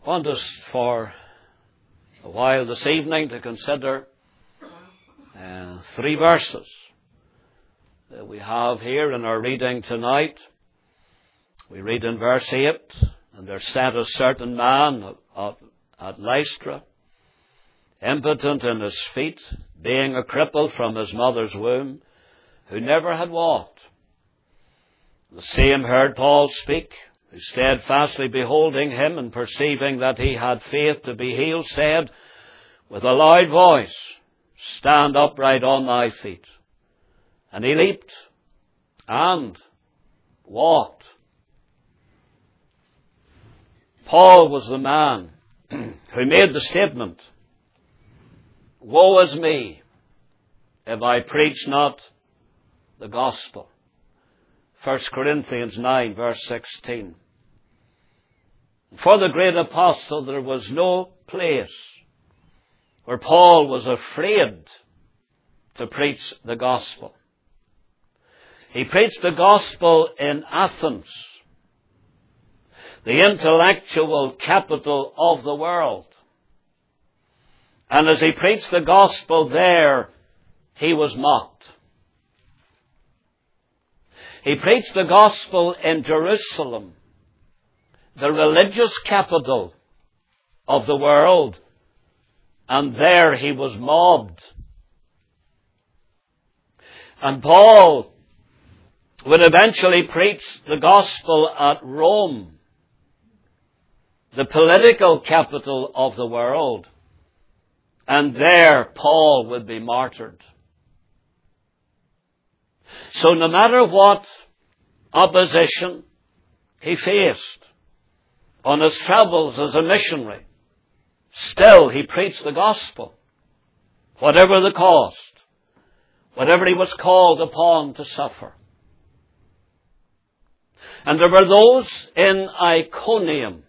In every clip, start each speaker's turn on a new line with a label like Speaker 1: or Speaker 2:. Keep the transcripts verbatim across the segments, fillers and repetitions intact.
Speaker 1: I want us for a while this evening to consider uh, three verses that we have here in our reading tonight. We read in verse eight, and there sat a certain man of, of, at Lystra, impotent in his feet, being a cripple from his mother's womb, who never had walked. The same heard Paul speak, who steadfastly beholding him and perceiving that he had faith to be healed, said with a loud voice, Stand upright on thy feet. And he leaped and walked. Paul was the man who made the statement, Woe is me if I preach not the gospel. First Corinthians nine, verse sixteen. For the great apostle, there was no place where Paul was afraid to preach the gospel. He preached the gospel in Athens, the intellectual capital of the world. And as he preached the gospel there, he was mocked. He preached the gospel in Jerusalem, the religious capital of the world, and there he was mobbed. And Paul would eventually preach the gospel at Rome, the political capital of the world, and there Paul would be martyred. So no matter what opposition he faced on his travels as a missionary, still he preached the gospel, whatever the cost, whatever he was called upon to suffer. And there were those in Iconium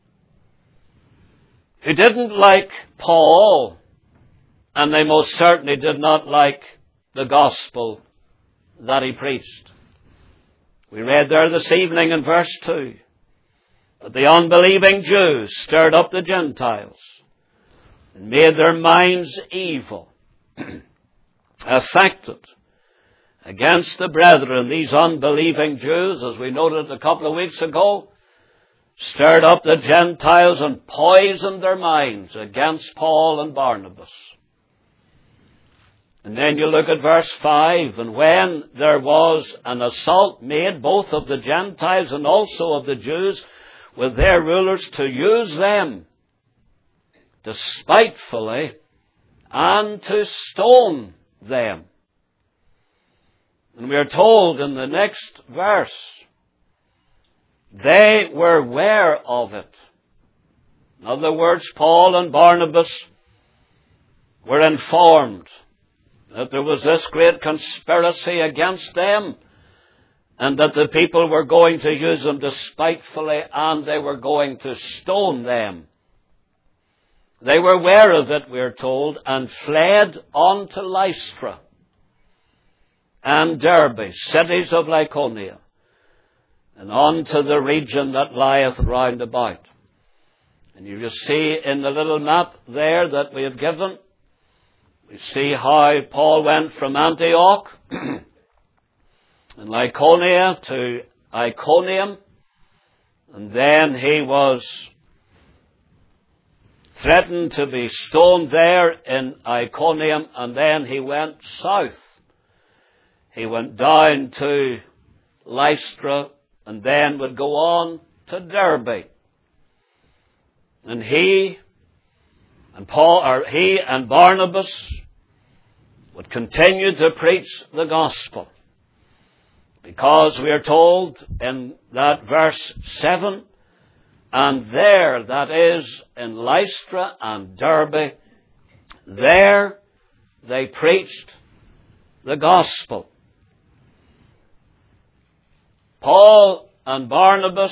Speaker 1: who didn't like Paul, and they most certainly did not like the gospel that he preached. We read there this evening in verse two that the unbelieving Jews stirred up the Gentiles and made their minds evil, affected against the brethren. These unbelieving Jews, as we noted a couple of weeks ago, stirred up the Gentiles and poisoned their minds against Paul and Barnabas. And then you look at verse five, and when there was an assault made both of the Gentiles and also of the Jews with their rulers to use them despitefully and to stone them. And we are told in the next verse, they were aware of it. In other words, Paul and Barnabas were informed that there was this great conspiracy against them and that the people were going to use them despitefully and they were going to stone them. They were aware of it, we are told, and fled on to Lystra and Derbe, cities of Lycaonia, and on to the region that lieth round about. And you will see in the little map there that we have given, we see how Paul went from Antioch and Lycaonia to Iconium, and then he was threatened to be stoned there in Iconium, and then he went south. He went down to Lystra and then would go on to Derbe. And he and Paul, or he and Barnabas would continue to preach the gospel. Because we are told in that verse seven, and there, that is in Lystra and Derbe, there they preached the gospel. Paul and Barnabas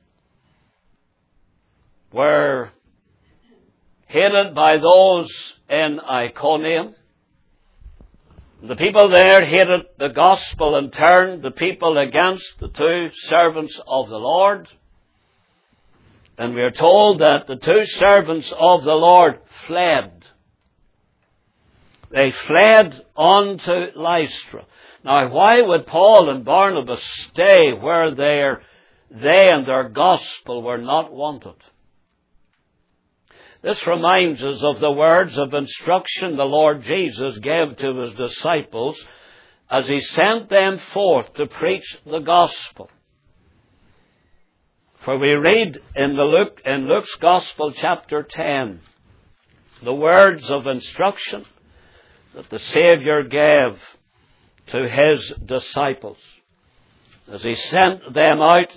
Speaker 1: were hated by those in Iconium. The people there hated the gospel and turned the people against the two servants of the Lord. And we are told that the two servants of the Lord fled. They fled on to Lystra. Now, why would Paul and Barnabas stay where they're, they and their gospel were not wanted? This reminds us of the words of instruction the Lord Jesus gave to his disciples as he sent them forth to preach the gospel. For we read in, the Luke, in Luke's Gospel, chapter ten, the words of instruction that the Savior gave to his disciples. As he sent them out,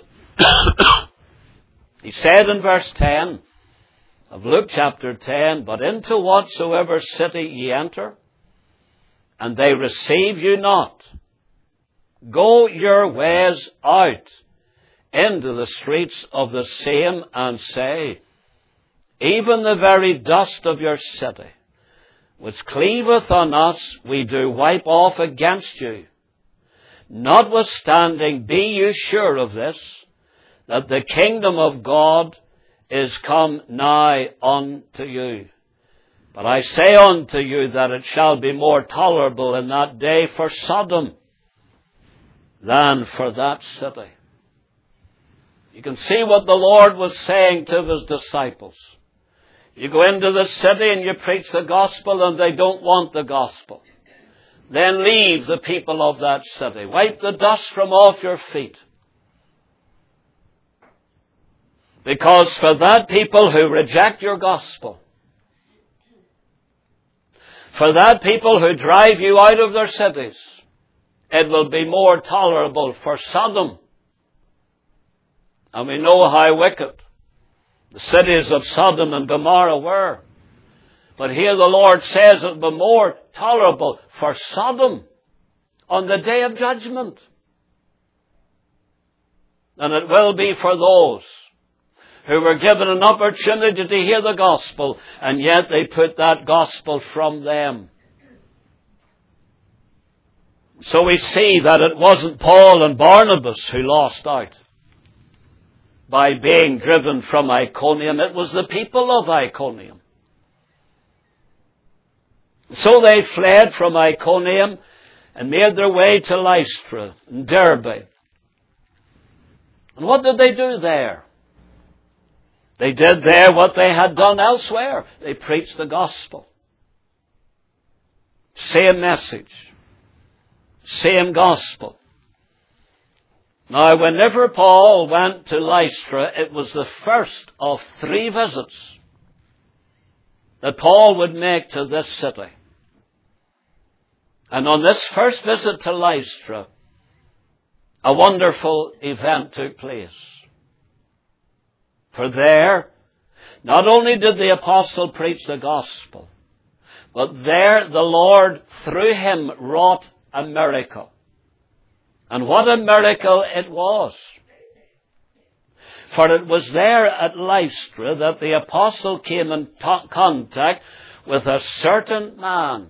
Speaker 1: he said in verse ten of Luke chapter ten, "But into whatsoever city ye enter, and they receive you not, go your ways out into the streets of the same, and say, Even the very dust of your city, which cleaveth on us, we do wipe off against you. Notwithstanding, be you sure of this, that the kingdom of God is come nigh unto you. But I say unto you that it shall be more tolerable in that day for Sodom than for that city." You can see what the Lord was saying to his disciples. You go into the city and you preach the gospel and they don't want the gospel. Then leave the people of that city. Wipe the dust from off your feet. Because for that people who reject your gospel, for that people who drive you out of their cities, it will be more tolerable for Sodom. And we know how wicked the cities of Sodom and Gomorrah were. But here the Lord says it will be more tolerable for Sodom on the day of judgment than it will be for those who were given an opportunity to hear the gospel, and yet they put that gospel from them. So we see that it wasn't Paul and Barnabas who lost out by being driven from Iconium. It was the people of Iconium. So they fled from Iconium and made their way to Lystra and Derbe. And what did they do there? They did there what they had done elsewhere. They preached the gospel. Same message. Same gospel. Now, whenever Paul went to Lystra, it was the first of three visits that Paul would make to this city. And on this first visit to Lystra, a wonderful event took place. For there, not only did the apostle preach the gospel, but there the Lord, through him, wrought a miracle. And what a miracle it was. For it was there at Lystra that the apostle came in t- contact with a certain man.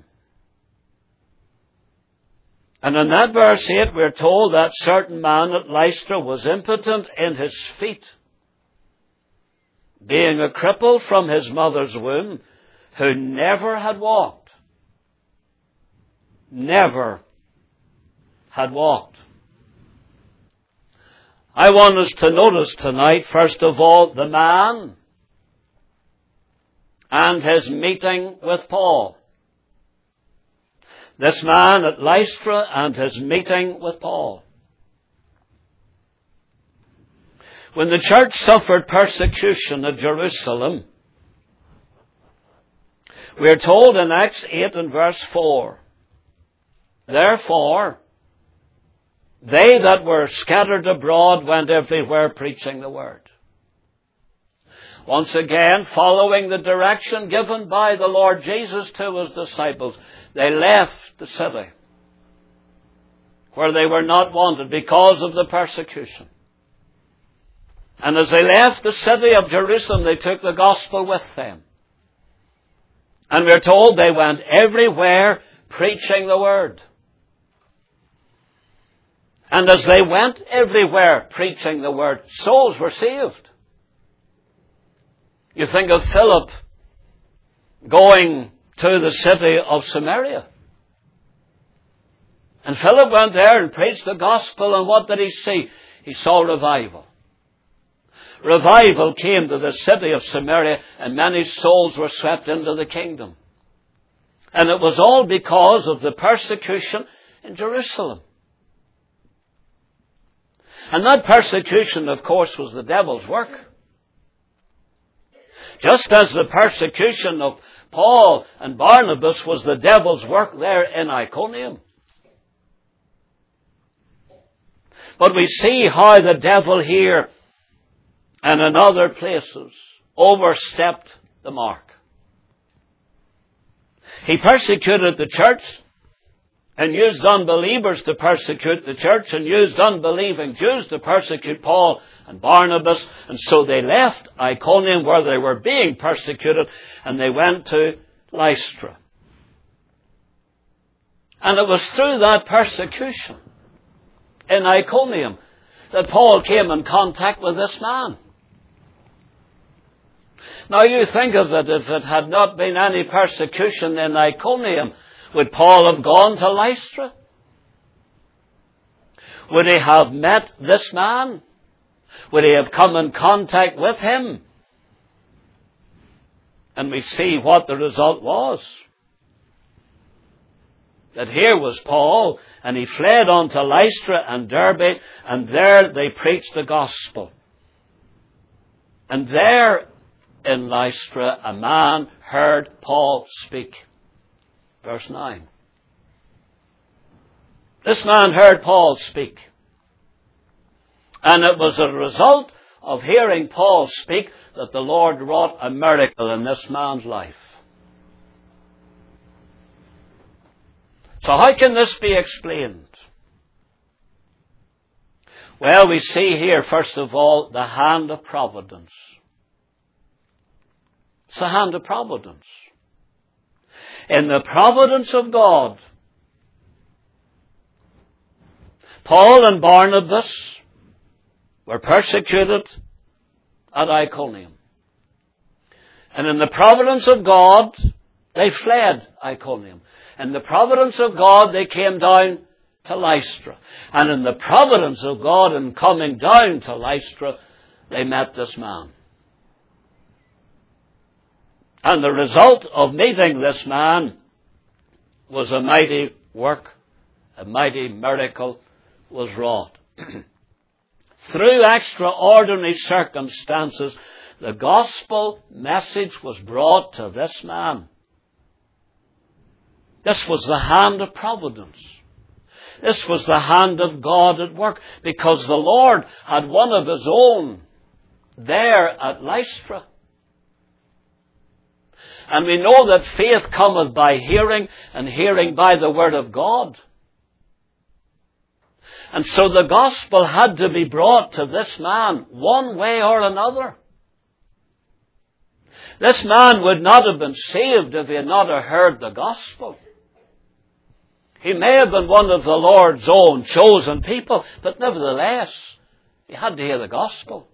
Speaker 1: And in that verse eight we're told that certain man at Lystra was impotent in his feet, being a cripple from his mother's womb, who never had walked. Never had walked. I want us to notice tonight, first of all, the man and his meeting with Paul. This man at Lystra and his meeting with Paul. When the church suffered persecution at Jerusalem, we are told in Acts eight and verse four, "Therefore, they that were scattered abroad went everywhere preaching the word." Once again, following the direction given by the Lord Jesus to his disciples, they left the city where they were not wanted because of the persecution. And as they left the city of Jerusalem, they took the gospel with them. And we're told they went everywhere preaching the word. And as they went everywhere preaching the word, souls were saved. You think of Philip going to the city of Samaria. And Philip went there and preached the gospel, and what did he see? He saw revival. Revival came to the city of Samaria, and many souls were swept into the kingdom. And it was all because of the persecution in Jerusalem. And that persecution, of course, was the devil's work. Just as the persecution of Paul and Barnabas was the devil's work there in Iconium. But we see how the devil here and in other places overstepped the mark. He persecuted the church and used unbelievers to persecute the church and used unbelieving Jews to persecute Paul and Barnabas. And so they left Iconium where they were being persecuted and they went to Lystra. And it was through that persecution in Iconium that Paul came in contact with this man. Now you think of it, if it had not been any persecution in Iconium, would Paul have gone to Lystra? Would he have met this man? Would he have come in contact with him? And we see what the result was. That here was Paul, and he fled on to Lystra and Derbe, and there they preached the gospel. And there in Lystra a man heard Paul speak. Verse nine. This man heard Paul speak. And it was a result of hearing Paul speak that the Lord wrought a miracle in this man's life. So how can this be explained? Well, we see here, first of all, the hand of providence. It's the hand of providence. In the providence of God, Paul and Barnabas were persecuted at Iconium. And in the providence of God, they fled Iconium. In the providence of God, they came down to Lystra. And in the providence of God, in coming down to Lystra, they met this man. And the result of meeting this man was a mighty work, a mighty miracle was wrought. Through extraordinary circumstances, the gospel message was brought to this man. This was the hand of providence. This was the hand of God at work, because the Lord had one of his own there at Lystra. And we know that faith cometh by hearing, and hearing by the word of God. And so the gospel had to be brought to this man one way or another. This man would not have been saved if he had not heard the gospel. He may have been one of the Lord's own chosen people, but nevertheless, he had to hear the gospel.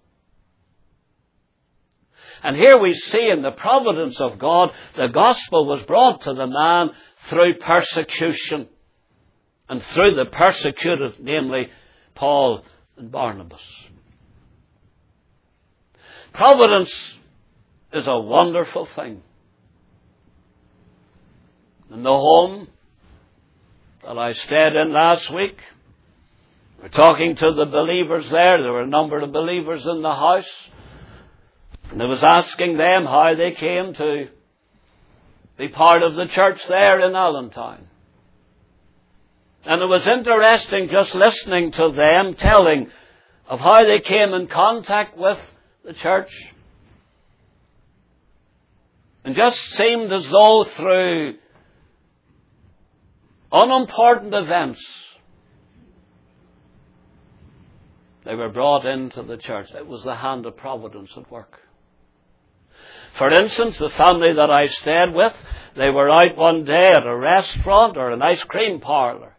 Speaker 1: And here we see in the providence of God, the gospel was brought to the man through persecution. And through the persecuted, namely Paul and Barnabas. Providence is a wonderful thing. In the home that I stayed in last week, we were talking to the believers there. There were a number of believers in the house. And I was asking them how they came to be part of the church there in Allentown. And it was interesting just listening to them telling of how they came in contact with the church. And just seemed as though through unimportant events they were brought into the church. It was the hand of providence at work. For instance, the family that I stayed with, they were out one day at a restaurant or an ice cream parlour.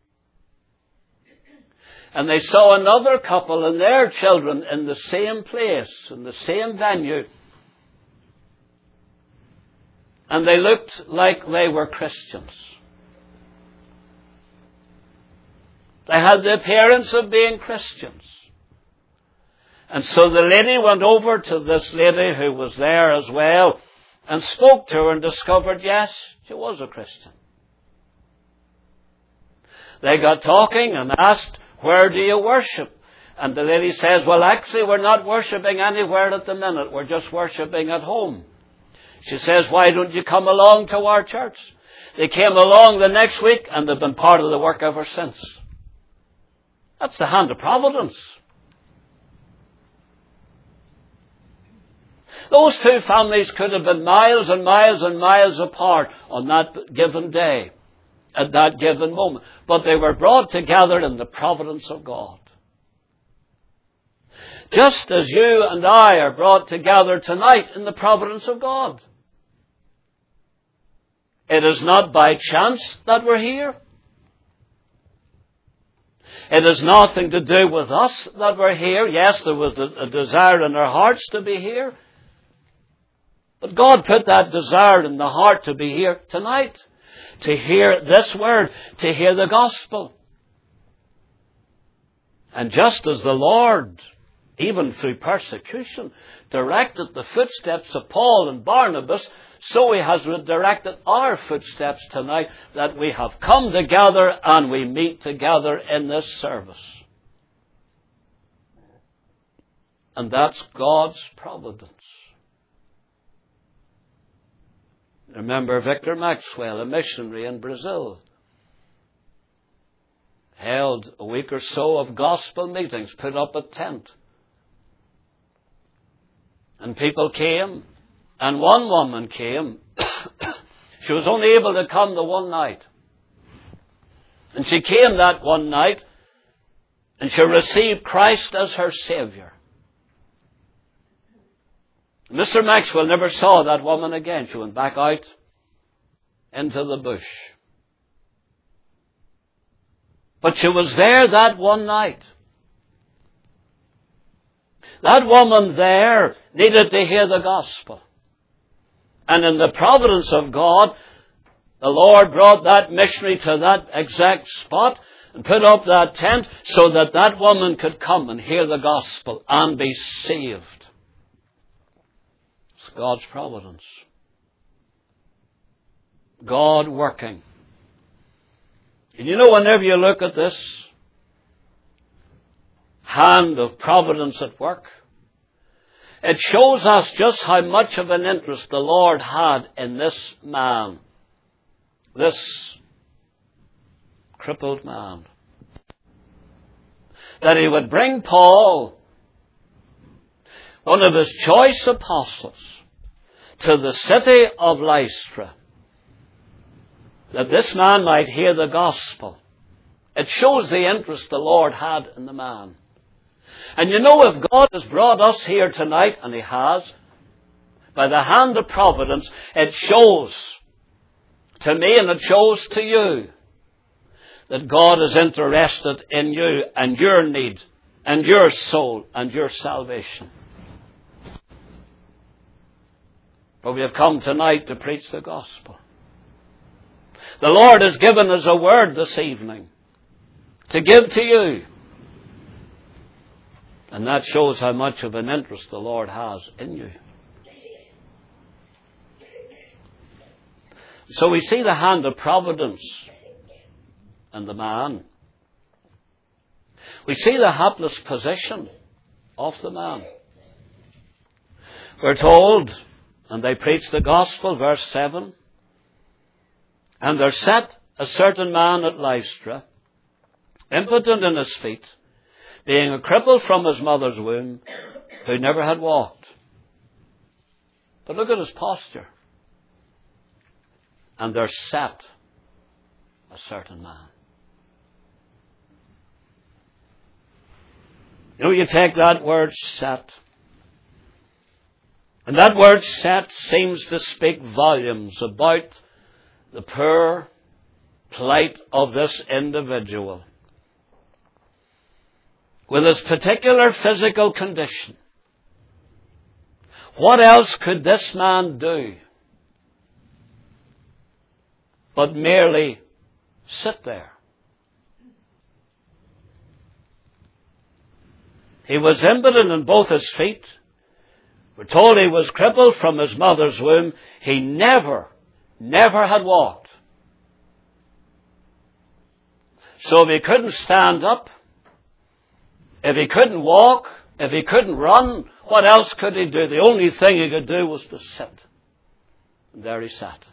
Speaker 1: And they saw another couple and their children in the same place, in the same venue. and they looked like they were Christians. They had the appearance of being Christians. And so the lady went over to this lady who was there as well and spoke to her and discovered, yes, she was a Christian. They got talking and asked, where do you worship? And the lady says, well, actually, we're not worshipping anywhere at the minute. We're just worshipping at home. She says, why don't you come along to our church? They came along the next week and they've been part of the work ever since. That's the hand of providence. Those two families could have been miles and miles and miles apart on that given day, at that given moment. But they were brought together in the providence of God. Just as you and I are brought together tonight in the providence of God. It is not by chance that we're here. It has nothing to do with us that we're here. Yes, there was a desire in our hearts to be here. But God put that desire in the heart to be here tonight. To hear this word. To hear the gospel. And just as the Lord, even through persecution, directed the footsteps of Paul and Barnabas, so He has directed our footsteps tonight, that we have come together and we meet together in this service. And that's God's providence. Remember Victor Maxwell, a missionary in Brazil, held a week or so of gospel meetings, put up a tent. And people came, and one woman came. She was only able to come the one night. And she came that one night, and she received Christ as her Savior. Mister Maxwell never saw that woman again. She went back out into the bush. But she was there that one night. That woman there needed to hear the gospel. And in the providence of God, the Lord brought that missionary to that exact spot and put up that tent so that that woman could come and hear the gospel and be saved. It's God's providence. God working. And you know, whenever you look at this hand of providence at work, it shows us just how much of an interest the Lord had in this man, this crippled man. That He would bring Paul, one of His choice apostles, to the city of Lystra, that this man might hear the gospel. It shows the interest the Lord had in the man. And you know, if God has brought us here tonight, and He has, by the hand of providence, it shows to me and it shows to you that God is interested in you and your need and your soul and your salvation. But we have come tonight to preach the gospel. The Lord has given us a word this evening to give to you. And that shows how much of an interest the Lord has in you. So we see the hand of providence in the man. We see the hapless position of the man. We're told, and they preach the gospel, verse seven, and there sat a certain man at Lystra, impotent in his feet, being a cripple from his mother's womb, who never had walked. But look at his posture. And there sat a certain man. You know, you take that word sat, and that word sat seems to speak volumes about the poor plight of this individual. With his particular physical condition. What else could this man do but merely sit there. He was impotent in both his feet. We're told he was crippled from his mother's womb. He never, never had walked. So if he couldn't stand up, if he couldn't walk, if he couldn't run, what else could he do? The only thing he could do was to sit. And there he sat.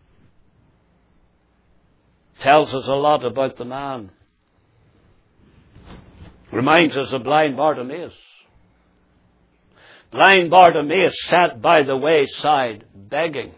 Speaker 1: Tells us a lot about the man. Reminds us of blind Bartimaeus. Blind Bartimaeus sat by the wayside begging.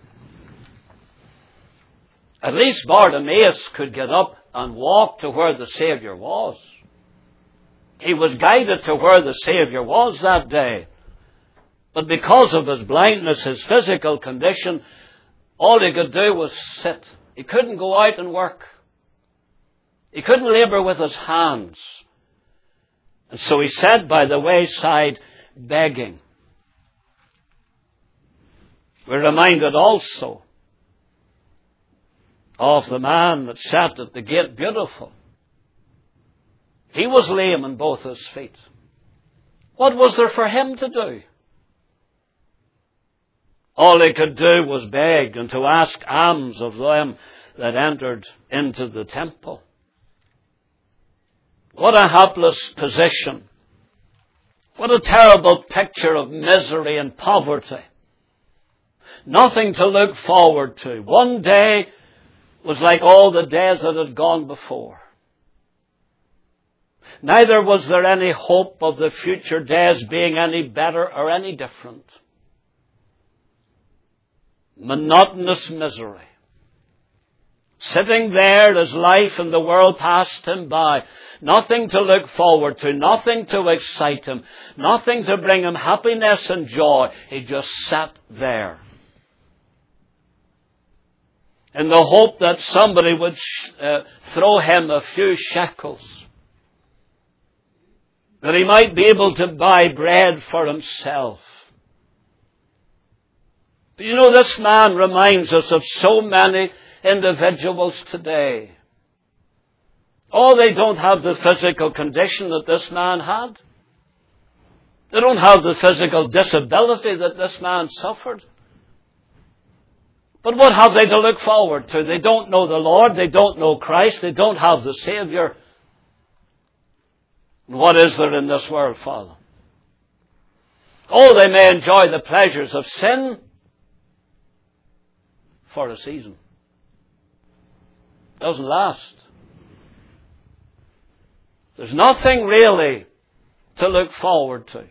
Speaker 1: At least Bartimaeus could get up and walk to where the Savior was. He was guided to where the Savior was that day. But because of his blindness, his physical condition, all he could do was sit. He couldn't go out and work. He couldn't labor with his hands. And so he sat by the wayside begging. We're reminded also of the man that sat at the gate beautiful. He was lame in both his feet. What was there for him to do? All he could do was beg and to ask alms of them that entered into the temple. What a helpless position. What a terrible picture of misery and poverty. Nothing to look forward to. One day was like all the days that had gone before. Neither was there any hope of the future days being any better or any different. Monotonous misery. Sitting there as life and the world passed him by. Nothing to look forward to. Nothing to excite him. Nothing to bring him happiness and joy. He just sat there. In the hope that somebody would uh, throw him a few shekels. That he might be able to buy bread for himself. But you know, this man reminds us of so many individuals today. Oh, they don't have the physical condition that this man had. They don't have the physical disability that this man suffered. But what have they to look forward to? They don't know the Lord. They don't know Christ. They don't have the Savior. What is there in this world for them? Oh, they may enjoy the pleasures of sin for a season. Doesn't last. There's nothing really to look forward to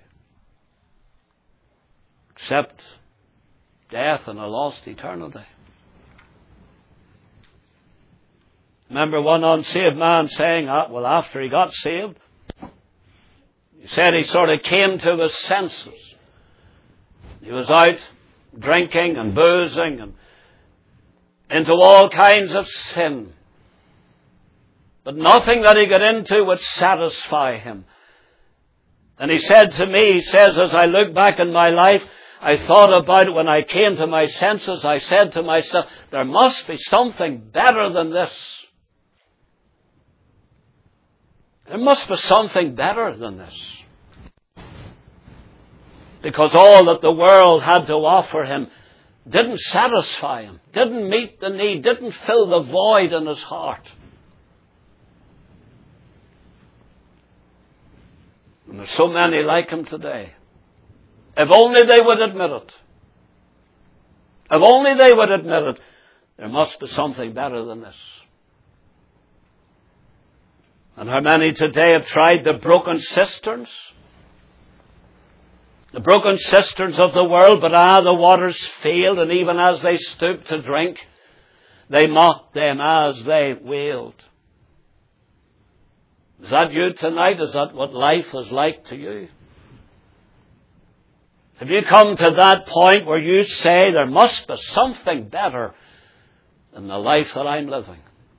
Speaker 1: except death and a lost eternity. Remember one unsaved man saying, well, after he got saved, he said he sort of came to his senses. He was out drinking and boozing and into all kinds of sin. But nothing that he got into would satisfy him. And he said to me, he says, as I look back in my life, I thought about it when I came to my senses. I said to myself, there must be something better than this. There must be something better than this. Because all that the world had to offer him didn't satisfy him, didn't meet the need, didn't fill the void in his heart. And there's so many like him today. If only they would admit it. If only they would admit it, there must be something better than this. And how many today have tried the broken cisterns? The broken cisterns of the world, but ah, the waters failed, and even as they stooped to drink, they mocked them as they wailed. Is that you tonight? Is that what life is like to you? Have you come to that point where you say there must be something better than the life that I'm living?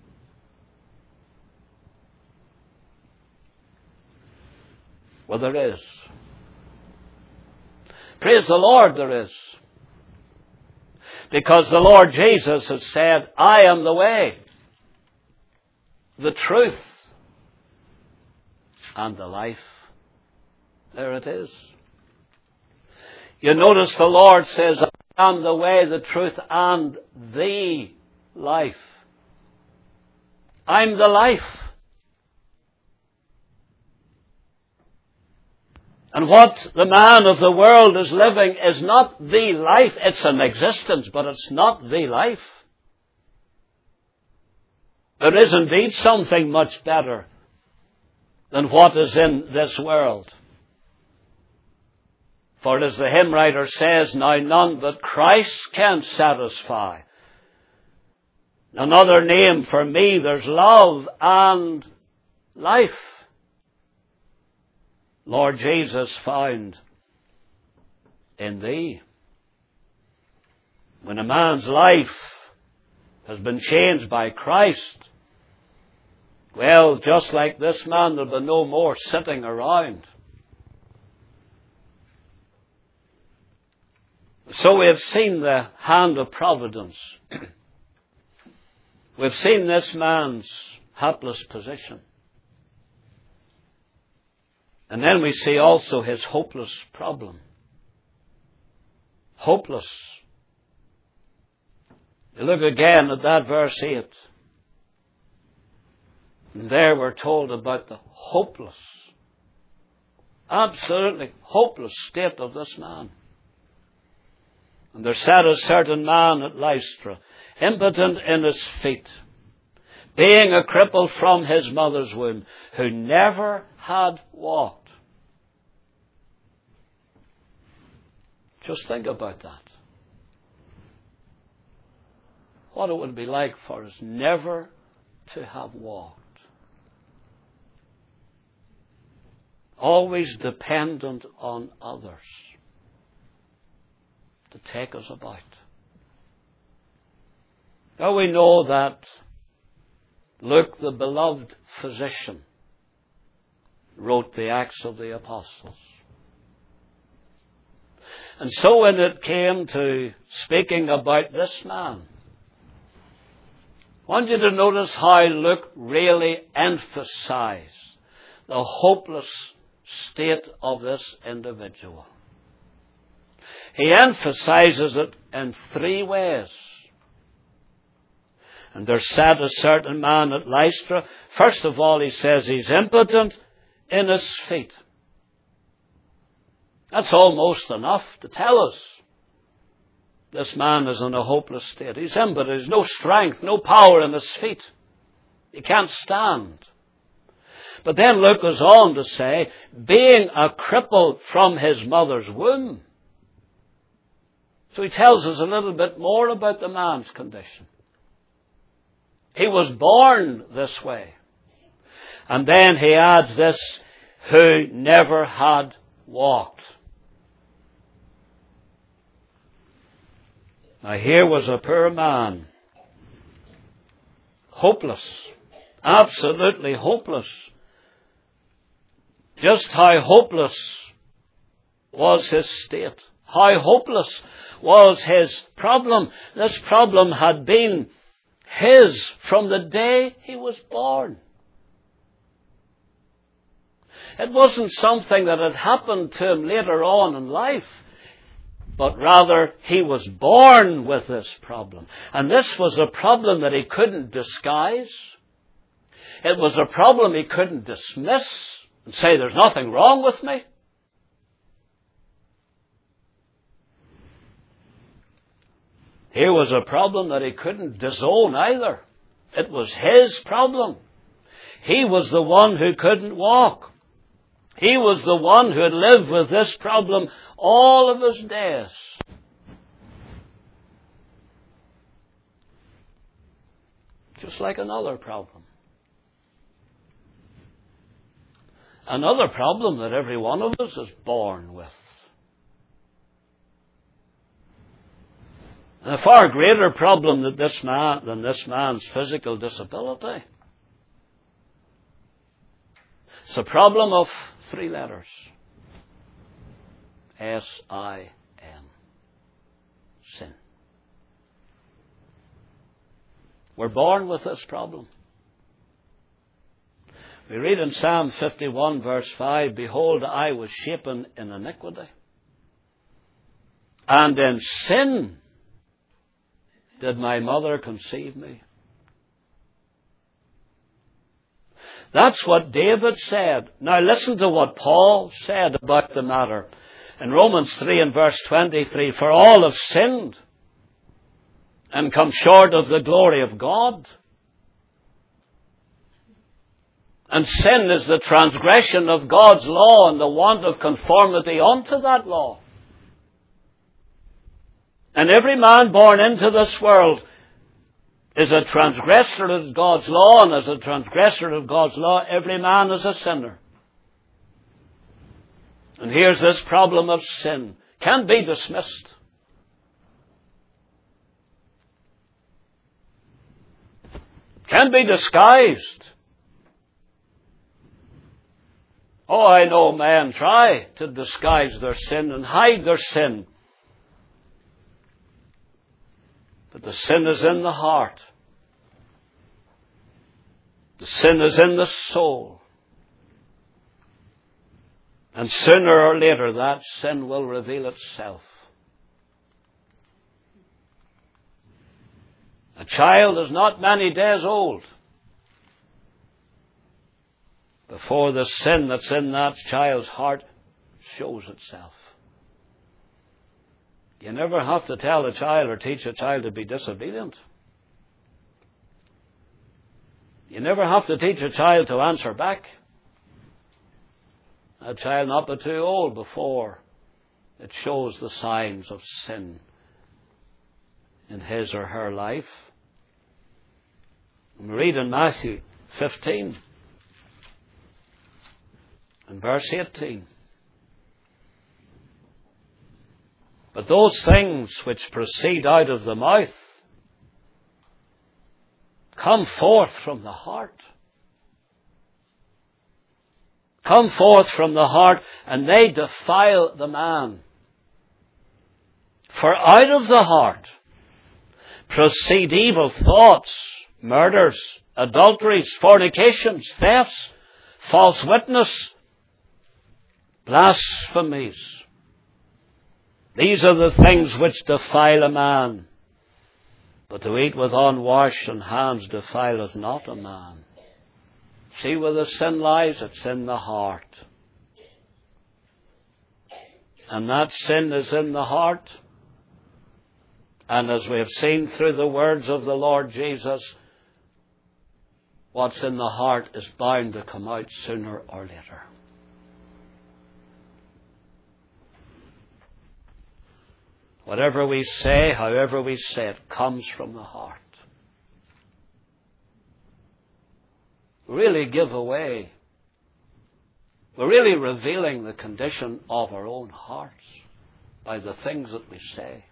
Speaker 1: Well, there is. Praise the Lord, there is. Because the Lord Jesus has said, I am the way, the truth, and the life. There it is. You notice the Lord says, I am the way, the truth, and the life. I'm the life. And what the man of the world is living is not the life. It's an existence, but it's not the life. There is indeed something much better than what is in this world. For as the hymn writer says, now none but Christ can satisfy. Another name for me, there's love and life. Lord Jesus, found in thee. When a man's life has been changed by Christ, well, just like this man, there'll be no more sitting around. So we have seen the hand of providence. We've seen this man's helpless position. And then we see also his hopeless problem. Hopeless. You look again at that verse eight. And there we're told about the hopeless, absolutely hopeless state of this man. And there sat a certain man at Lystra, impotent in his feet, being a cripple from his mother's womb, who never had walked. Just think about that. What it would be like for us never to have walked. Always dependent on others to take us about. Now we know that Luke, the beloved physician, wrote the Acts of the Apostles. And so when it came to speaking about this man, I want you to notice how Luke really emphasized the hopeless state of this individual. He emphasizes it in three ways. And there sat a certain man at Lystra. First of all, he says he's impotent in his feet. That's almost enough to tell us this man is in a hopeless state. He's impotent. There's no strength, no power in his feet. He can't stand. But then Luke goes on to say, being a cripple from his mother's womb. So he tells us a little bit more about the man's condition. He was born this way. And then he adds this, who never had walked. Now here was a poor man. Hopeless. Absolutely hopeless. Just how hopeless was his state. How hopeless was his problem. This problem had been his from the day he was born. It wasn't something that had happened to him later on in life, but rather he was born with this problem. And this was a problem that he couldn't disguise. It was a problem he couldn't dismiss and say, there's nothing wrong with me. Here was a problem that he couldn't disown either. It was his problem. He was the one who couldn't walk. He was the one who had lived with this problem all of his days. Just like another problem. Another problem that every one of us is born with. And a far greater problem that this man, than this man's physical disability. It's a problem of three letters. S I N. Sin. We're born with this problem. We read in Psalm fifty-one verse five, Behold, I was shapen in iniquity, and in sin did my mother conceive me. That's what David said. Now listen to what Paul said about the matter. In Romans three and verse twenty-three, For all have sinned and come short of the glory of God. And sin is the transgression of God's law and the want of conformity unto that law. And every man born into this world is a transgressor of God's law, and as a transgressor of God's law, every man is a sinner. And here's this problem of sin. Can't be dismissed. Can't be disguised. Oh, I know men try to disguise their sin and hide their sin. But the sin is in the heart. The sin is in the soul. And sooner or later that sin will reveal itself. A child is not many days old before the sin that's in that child's heart shows itself. You never have to tell a child or teach a child to be disobedient. You never have to teach a child to answer back. A child not but too old before it shows the signs of sin in his or her life. And we read in Matthew fifteen and verse eighteen. But those things which proceed out of the mouth come forth from the heart. Come forth from the heart, and they defile the man. For out of the heart proceed evil thoughts, murders, adulteries, fornications, thefts, false witness, blasphemies. These are the things which defile a man. But to eat with unwashed hands defileth not a man. See where the sin lies? It's in the heart. And that sin is in the heart. And as we have seen through the words of the Lord Jesus, what's in the heart is bound to come out sooner or later. Whatever we say, however we say it, comes from the heart. We really give away. We're really revealing the condition of our own hearts by the things that we say.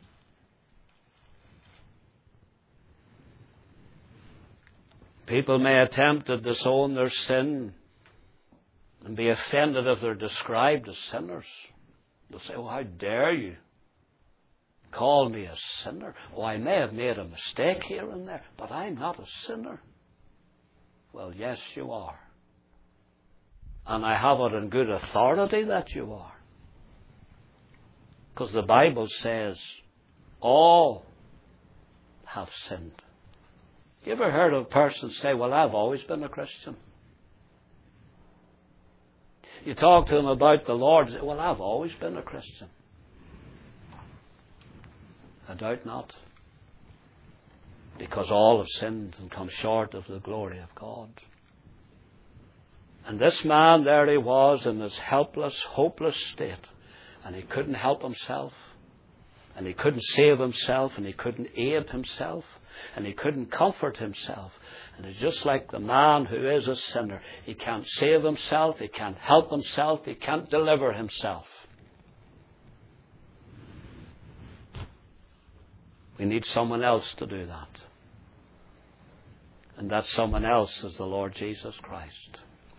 Speaker 1: People may attempt to disown their sin and be offended if they're described as sinners. They'll say, oh, how dare you call me a sinner? Oh, I may have made a mistake here and there, but I'm not a sinner. Well, yes, you are. And I have it in good authority that you are. Because the Bible says all have sinned. You ever heard of a person say, well, I've always been a Christian? You talk to them about the Lord and say, well, I've always been a Christian. I doubt not. Because all have sinned and come short of the glory of God. And this man, there he was in this helpless, hopeless state. And he couldn't help himself. And he couldn't save himself. And he couldn't aid himself. And he couldn't comfort himself. And it's just like the man who is a sinner. He can't save himself. He can't help himself. He can't deliver himself. We need someone else to do that. And that someone else is the Lord Jesus Christ.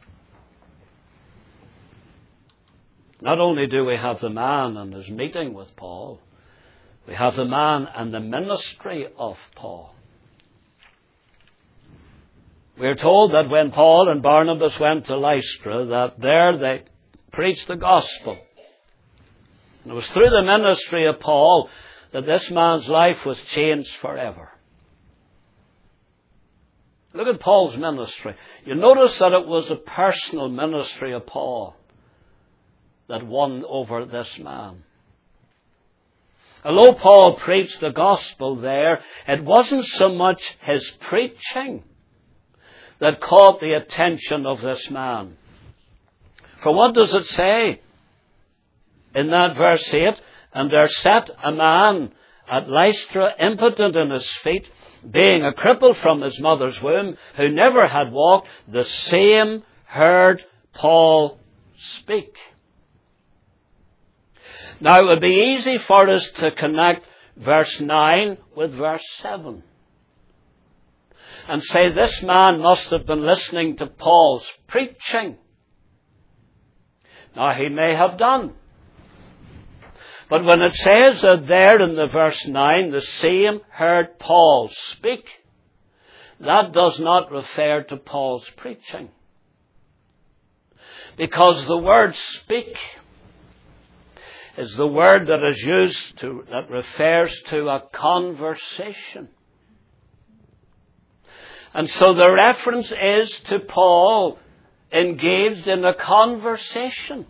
Speaker 1: Not only do we have the man and his meeting with Paul, we have the man and the ministry of Paul. We're told that when Paul and Barnabas went to Lystra, that there they preached the gospel. And it was through the ministry of Paul that this man's life was changed forever. Look at Paul's ministry. You notice that it was a personal ministry of Paul that won over this man. Although Paul preached the gospel there, it wasn't so much his preaching that caught the attention of this man. For what does it say in that verse eight? And there sat a man at Lystra, impotent in his feet, being a cripple from his mother's womb, who never had walked. The same heard Paul speak. Now it would be easy for us to connect verse nine with verse seven. And say this man must have been listening to Paul's preaching. Now he may have done. But when it says that there in the verse nine, the same heard Paul speak, that does not refer to Paul's preaching. Because the word speak is the word that is used to, that refers to a conversation. And so the reference is to Paul engaged in a conversation.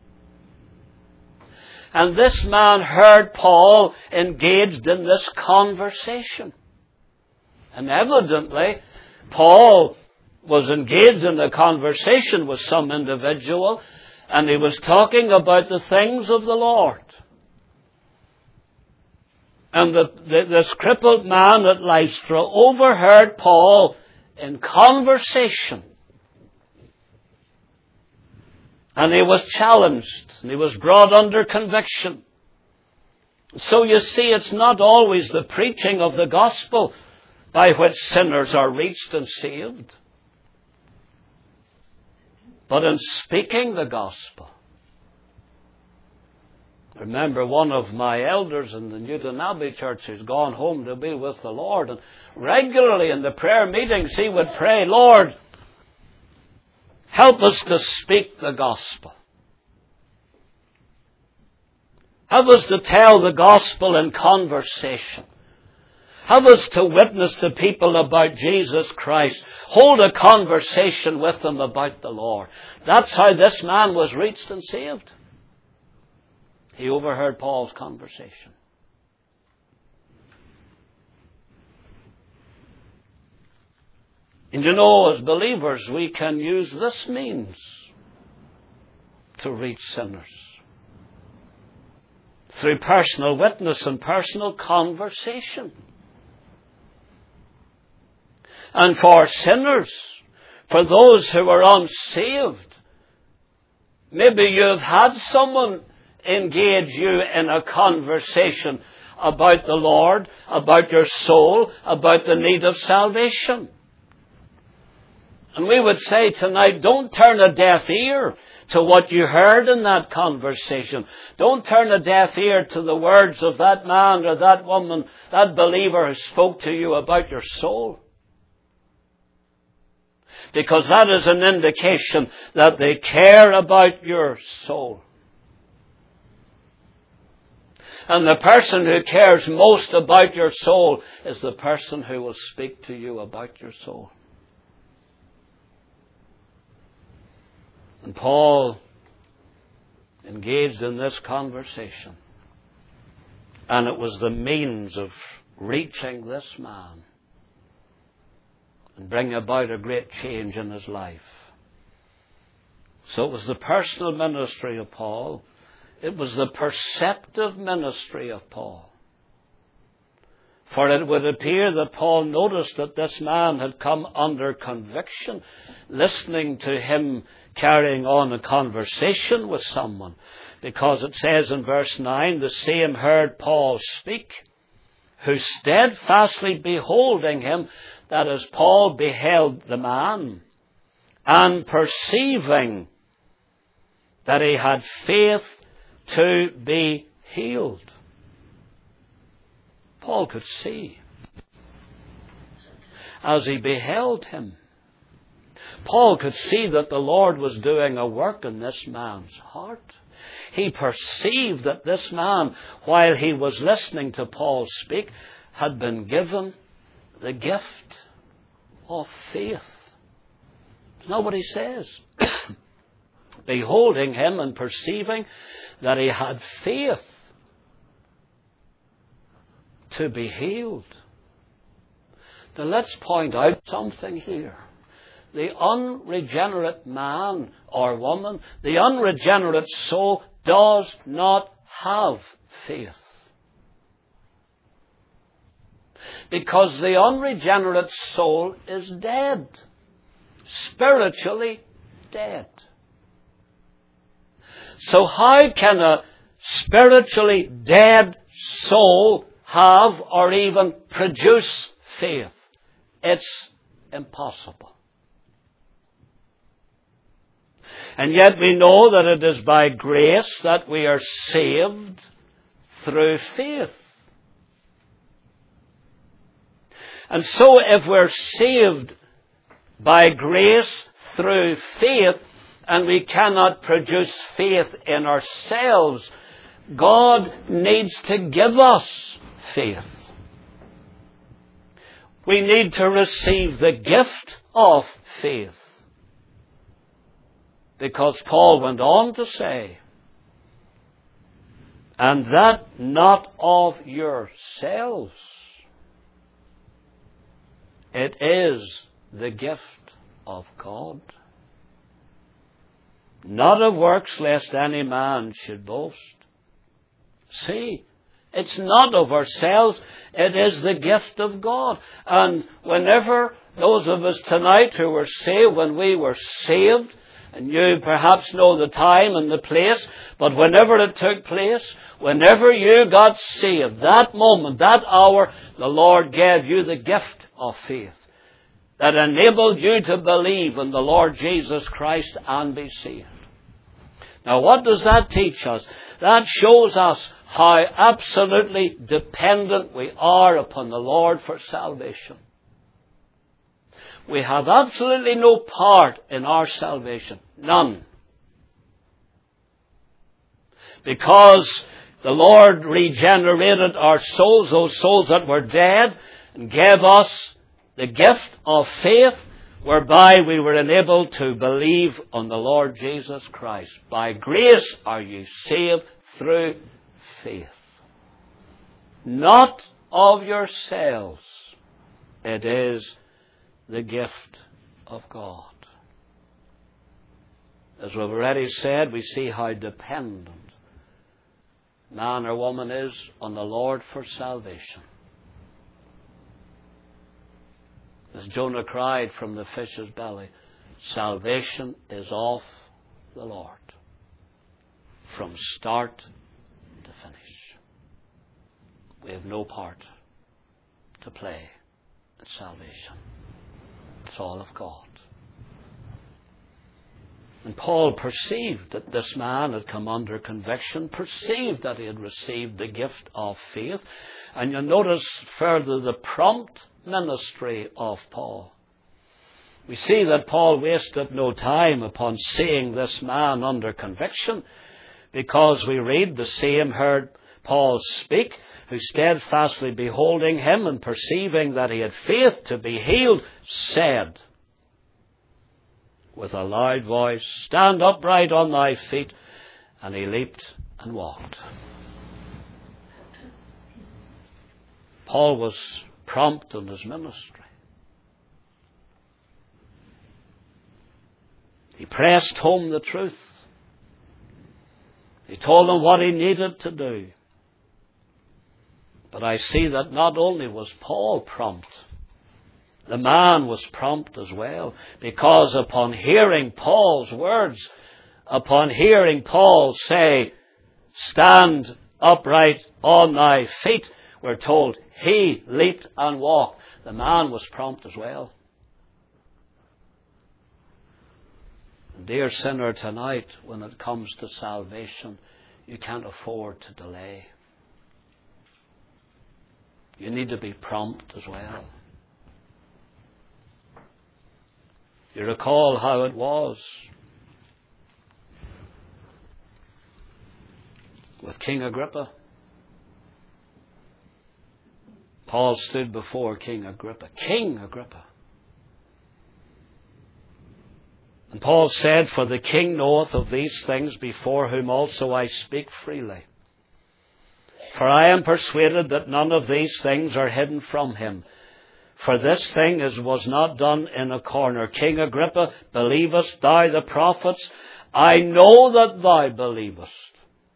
Speaker 1: And this man heard Paul engaged in this conversation. And evidently, Paul was engaged in a conversation with some individual, and he was talking about the things of the Lord. And the, the, this crippled man at Lystra overheard Paul in conversation. And he was challenged, and he was brought under conviction. So you see, it's not always the preaching of the gospel by which sinners are reached and saved, but in speaking the gospel. Remember one of my elders in the Newton Abbey Church who's gone home to be with the Lord, and regularly in the prayer meetings he would pray, Lord, help us to speak the gospel. Help us to tell the gospel in conversation. Help us to witness to people about Jesus Christ. Hold a conversation with them about the Lord. That's how this man was reached and saved. He overheard Paul's conversation. And you know, as believers, we can use this means to reach sinners. Through personal witness and personal conversation. And for sinners, for those who are unsaved, maybe you've had someone engage you in a conversation about the Lord, about your soul, about the need of salvation. And we would say tonight, don't turn a deaf ear to what you heard in that conversation. Don't turn a deaf ear to the words of that man or that woman, that believer who spoke to you about your soul. Because that is an indication that they care about your soul. And the person who cares most about your soul is the person who will speak to you about your soul. And Paul engaged in this conversation. And it was the means of reaching this man and bringing about a great change in his life. So it was the personal ministry of Paul. It was the perceptive ministry of Paul. For it would appear that Paul noticed that this man had come under conviction, listening to him carrying on a conversation with someone. Because it says in verse nine, the same heard Paul speak, who steadfastly beholding him, that is, Paul beheld the man, and perceiving that he had faith to be healed. Paul could see, as he beheld him, Paul could see that the Lord was doing a work in this man's heart. He perceived that this man, while he was listening to Paul speak, had been given the gift of faith. Isn't that what he says? Beholding him and perceiving that he had faith to be healed. Now let's point out something here. The unregenerate man or woman, the unregenerate soul, does not have faith. Because the unregenerate soul is dead. Spiritually dead. So how can a spiritually dead soul have or even produce faith? It's impossible. And yet we know that it is by grace that we are saved through faith. And so if we're saved by grace through faith, and we cannot produce faith in ourselves, God needs to give us faith. We need to receive the gift of faith. Because Paul went on to say, and that not of yourselves. It is the gift of God. Not of works, lest any man should boast. See, it's not of ourselves, it is the gift of God. And whenever those of us tonight who were saved, when we were saved, and you perhaps know the time and the place, but whenever it took place, whenever you got saved, that moment, that hour, the Lord gave you the gift of faith that enabled you to believe in the Lord Jesus Christ and be saved. Now what does that teach us? That shows us how absolutely dependent we are upon the Lord for salvation. We have absolutely no part in our salvation. None. Because the Lord regenerated our souls, those souls that were dead, and gave us the gift of faith, whereby we were enabled to believe on the Lord Jesus Christ. By grace are you saved through faith. Not of yourselves. It is the gift of God. As we've already said, we see how dependent man or woman is on the Lord for salvation. As Jonah cried from the fish's belly, salvation is of the Lord, from start to finish. We have no part to play in salvation. It's all of God. And Paul perceived that this man had come under conviction, perceived that he had received the gift of faith. And you'll notice further the prompt ministry of Paul. We see that Paul wasted no time upon seeing this man under conviction, because we read, the same heard Paul speak, who steadfastly beholding him and perceiving that he had faith to be healed, said with a loud voice, stand upright on thy feet. And he leaped and walked. Paul was prompt in his ministry. He pressed home the truth. He told them what he needed to do. But I see that not only was Paul prompt, the man was prompt as well, because upon hearing Paul's words, upon hearing Paul say, stand upright on thy feet, we're told he leaped and walked. The man was prompt as well. Dear sinner, tonight, when it comes to salvation, you can't afford to delay. You need to be prompt as well. You recall how it was with King Agrippa. Paul stood before King Agrippa. King Agrippa. And Paul said, "For the king knoweth of these things, before whom also I speak freely. For I am persuaded that none of these things are hidden from him. For this thing is, was not done in a corner. King Agrippa, believest thou the prophets? I know that thou believest."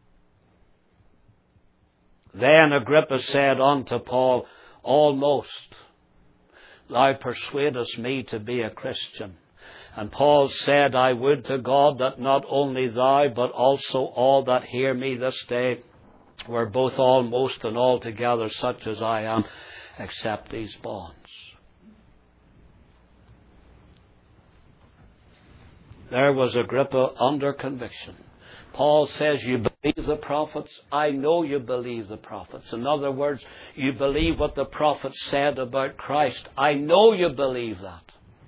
Speaker 1: Then Agrippa said unto Paul, "Almost thou persuadest me to be a Christian." And Paul said, "I would to God that not only thou, but also all that hear me this day were both almost and altogether such as I am, except these bonds." There was Agrippa under conviction. Paul says, "You believe the prophets? I know you believe the prophets." In other words, you believe what the prophets said about Christ. I know you believe that.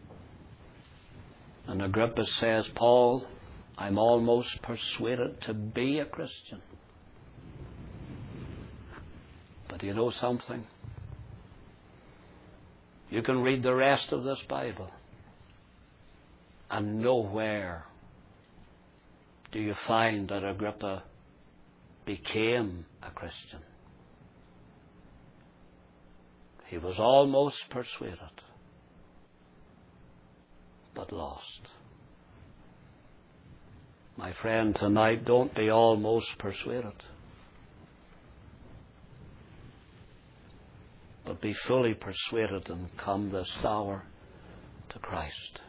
Speaker 1: And Agrippa says, "Paul, I'm almost persuaded to be a Christian." But you know something? You can read the rest of this Bible, and nowhere do you find that Agrippa became a Christian. He was almost persuaded, but lost. My friend, tonight, don't be almost persuaded, but be fully persuaded and come this hour to Christ.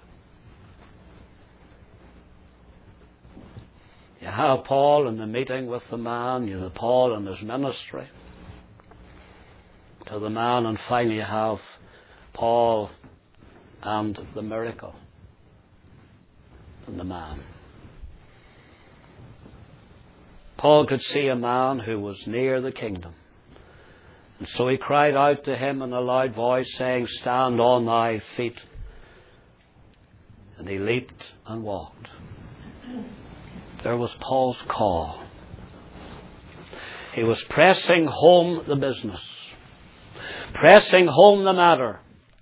Speaker 1: You have Paul in the meeting with the man, you have Paul in his ministry to the man, and finally you have Paul and the miracle and the man. Paul could see a man who was near the kingdom, and so he cried out to him in a loud voice, saying, "Stand on thy feet." And he leaped and walked. There was Paul's call. He was pressing home the business, pressing home the matter.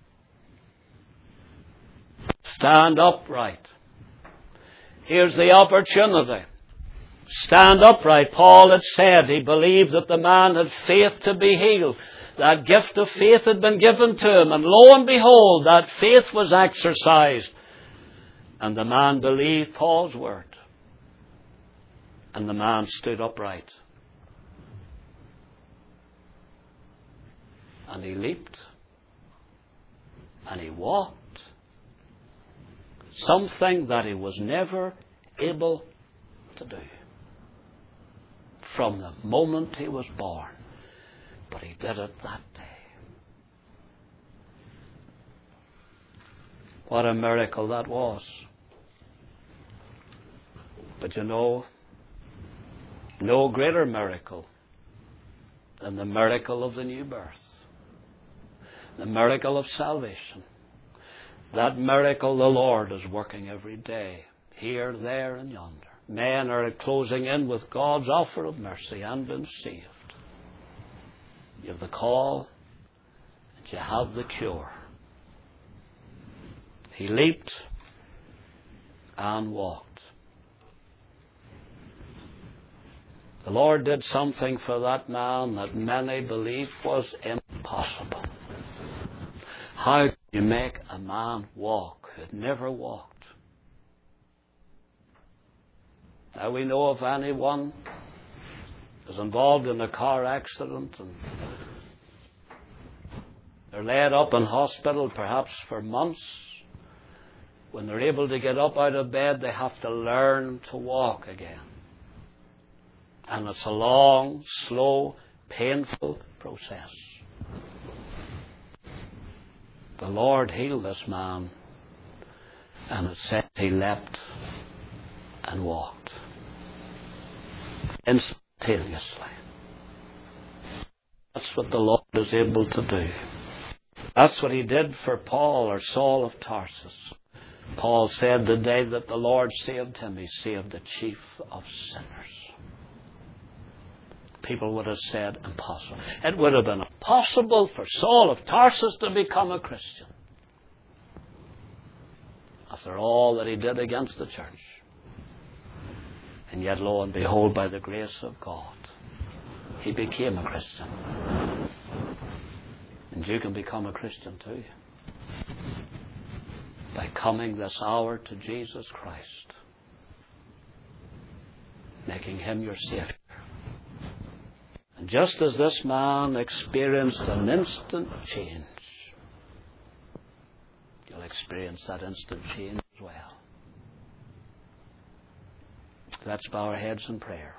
Speaker 1: Stand upright. Here's the opportunity. Stand upright. Paul had said he believed that the man had faith to be healed. That gift of faith had been given to him, and lo and behold, that faith was exercised. And the man believed Paul's word. And the man stood upright. And he leaped. And he walked. Something that he was never able to do from the moment he was born. But he did it that day. What a miracle that was. But you know, no greater miracle than the miracle of the new birth. The miracle of salvation. That miracle the Lord is working every day, here, there, and yonder. Men are closing in with God's offer of mercy and been saved. You have the call, and you have the cure. He leaped and walked. The Lord did something for that man that many believed was impossible. How do you make a man walk who had never walked? Now we know of anyone who is involved in a car accident and they're laid up in hospital perhaps for months. When they're able to get up out of bed, they have to learn to walk again. And it's a long, slow, painful process. The Lord healed this man, and it said he leapt and walked instantaneously. That's what the Lord is able to do. That's what he did for Paul or Saul of Tarsus. Paul said the day that the Lord saved him, he saved the chief of sinners. People would have said impossible. It would have been impossible for Saul of Tarsus to become a Christian after all that he did against the church. And yet, lo and behold, by the grace of God, he became a Christian. And you can become a Christian too, by coming this hour to Jesus Christ, making Him your Savior. And just as this man experienced an instant change, you'll experience that instant change as well. Let's bow our heads in prayer.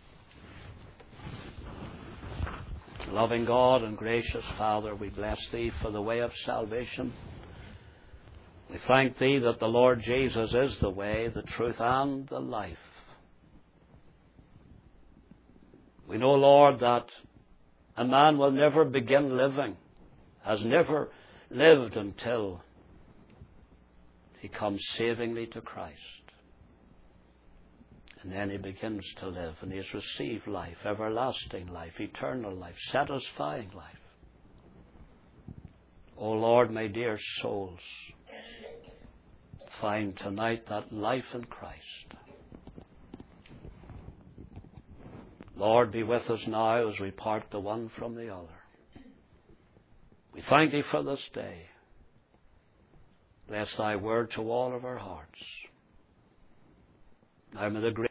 Speaker 1: Loving God and gracious Father, we bless Thee for the way of salvation. We thank Thee that the Lord Jesus is the way, the truth, and the life. We know, Lord, that a man will never begin living, has never lived until he comes savingly to Christ. And then he begins to live, and he has received life, everlasting life, eternal life, satisfying life. O Lord, my dear souls, find tonight that life in Christ. Lord, be with us now as we part the one from the other. We thank Thee for this day. Bless Thy word to all of our hearts. Now may the grace